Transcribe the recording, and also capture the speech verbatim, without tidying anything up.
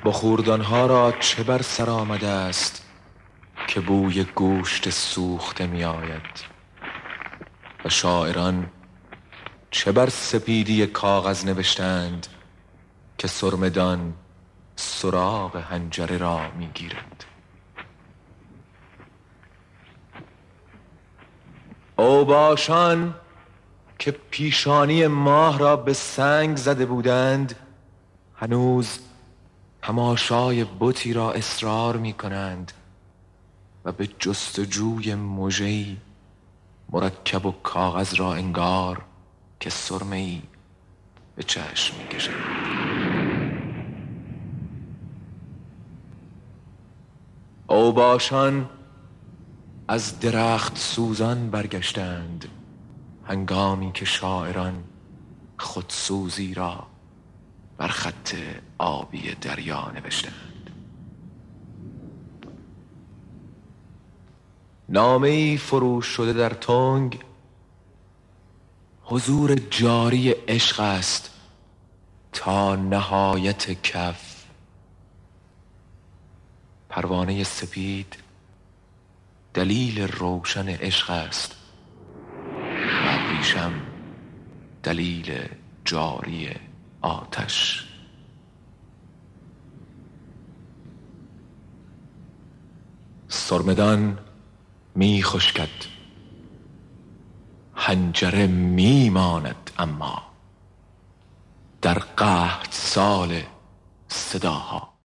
بخوردانها را چه بر سر آمده است که بوی گوشت سوخته می آید و شاعران چه بر سپیدی کاغذ نوشتند که سرمدان سراغ حنجره را می گیرد. اوباشان که پیشانی ماه را به سنگ زده بودند هنوز تماشای بتی را اصرار می کنند و به جستجوی مژه‌ای مرکب و کاغذ را انگار که سرمه‌ای به چشم می کشند. اوباشان از درخت سوزان برگشتند هنگامی که شاعران خودسوزی را بر خط آبی دریا نوشتند. نامه‌ای فروش شده در تنگ حضور جاری عشق است تا نهایت کف. پروانه سپید دلیل روشن عشق است و ابریشم دلیل جاری آتش. سرمدان می خشکد، حنجره می ماند، اما در قحط سال صداها